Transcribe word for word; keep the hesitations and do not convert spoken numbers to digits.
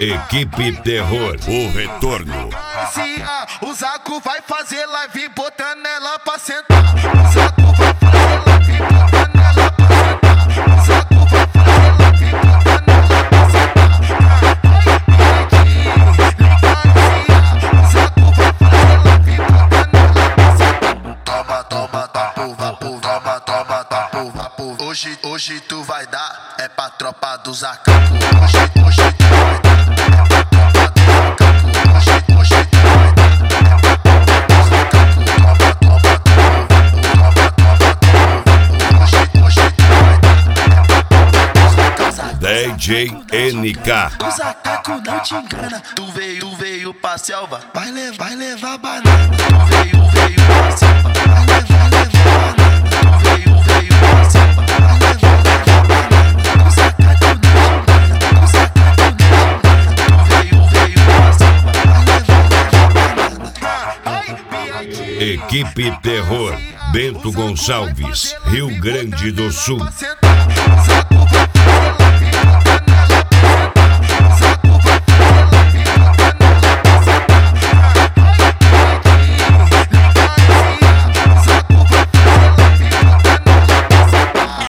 Equipe Terror, o retorno. O Zaco vai fazer live botando ela pra sentar. O Zaco vai fazer live botando ela pra sentar. O Zaco vai fazer live botando ela pra sentar. O Zaco vai fazer live botando ela pra sentar. Toma, toma, tá porra, porra, toma, toma, tá porra, porra. Hoje, hoje tu vai dar, é pra tropa do Zacaco. Hoje, hoje tu vai dar. D J N K. O Zacaco não te engana. Tu veio, tu veio pra selva, vai levar, vai levar banana. Tu veio, veio pra selva, vai levar, levar banana. Tu veio, veio pra selva, vai levar, levar banana. O Zacaco não te engana. O Zacaco não te engana. Tu veio, veio pra selva, vai levar, levar banana. Equipe Terror, Bento Gonçalves, Rio Grande do Sul. O Zaco